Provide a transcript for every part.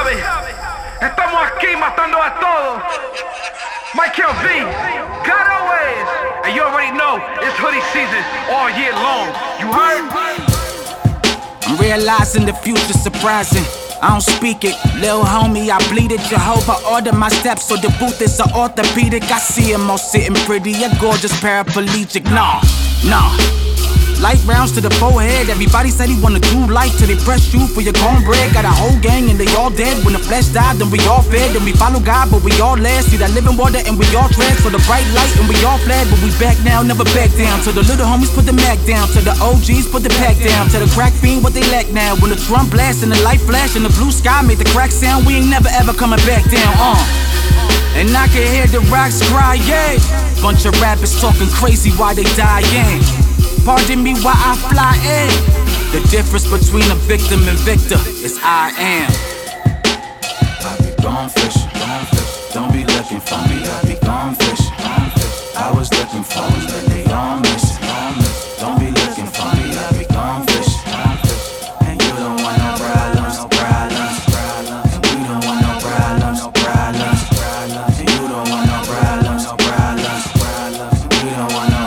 sabes, estamos aquí matando a todos. Michael B, Gotaways, and you already know it's hoodie season all year long. You heard? I'm realizing the future's surprising. I don't speak it, lil' homie, I bleed it. Jehovah order my steps, so the booth is a orthopedic. I see him all sitting pretty, a gorgeous paraplegic. Nah. Light rounds to the forehead. Everybody said he wanna do life till they press you for your cornbread. Got a whole gang and they all dead. When the flesh died, then we all fed. Then we follow God, but we all led. See that living water and we all tread. So the bright light and we all fled. But we back now, never back down. To the little homies put the Mac down. To the OGs put the pack down. To the crack fiend what they lack now. When the drum blast and the light flash and the blue sky make the crack sound, we ain't never ever coming back down. And I can hear the rocks cry, yeah. Bunch of rappers talking crazy while they dying. Pardon me while I fly in. The difference between a victim and victor is I am. I be gone fishing, don't be looking for me. I be gone fishing, I was looking for me, but they all missing. Don't be looking for me, I be gone fishing. And you don't want no problems, and we don't want no problems, and you don't want no problems, and we don't want no.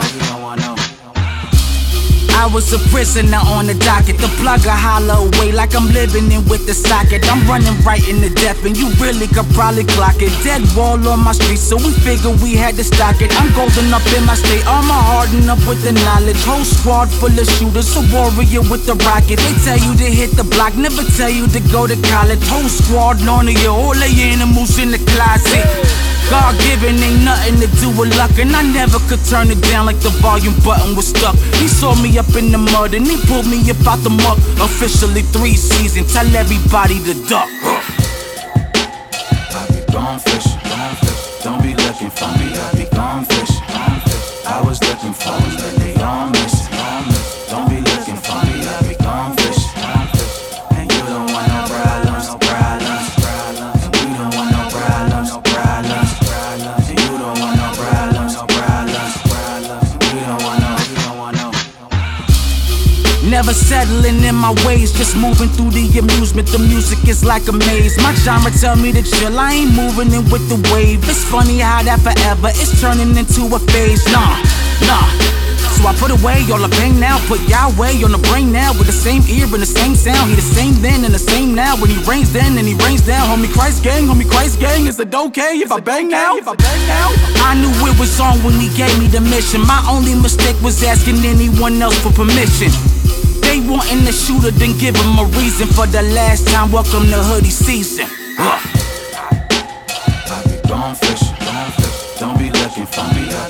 I was a prisoner on the docket. The plug a holler away like I'm living in with the socket. I'm running right in the depth and you really could probably clock it. Dead wall on my street, so we figured we had to stock it. I'm golden up in my state, armor hardened up with the knowledge. Whole squad full of shooters, a warrior with the rocket. They tell you to hit the block, never tell you to go to college. Whole squad on you, all the animals in the closet. God-given, ain't nothing to do with luck. And I never could turn it down like the volume button was stuck. He saw me up in the mud and he pulled me up out the muck. Officially 3 seasons, tell everybody to duck. I be gone fishing, don't be looking for me. I be gone fishing, I was looking for me, but they all missing. Don't be looking for me, I be gone fishing. And you don't want no problems, and we don't want no problems, and you don't want no problems, and we don't want no. Never settling in my ways, just moving through the amusement. The music is like a maze. My genre tell me to chill, I ain't moving in with the wave. It's funny how that forever is turning into a phase. Nah. So I put away all the pain now, put Yahweh on the brain now. With the same ear and the same sound, he the same then and the same now. When he rains then and he rains down. Homie Christ gang, is it okay if I bang now? I knew it was on when he gave me the mission. My only mistake was asking anyone else for permission. They wantin' the shooter, then give him a reason. For the last time, welcome to hoodie season. I be gone fishing, don't be looking for me.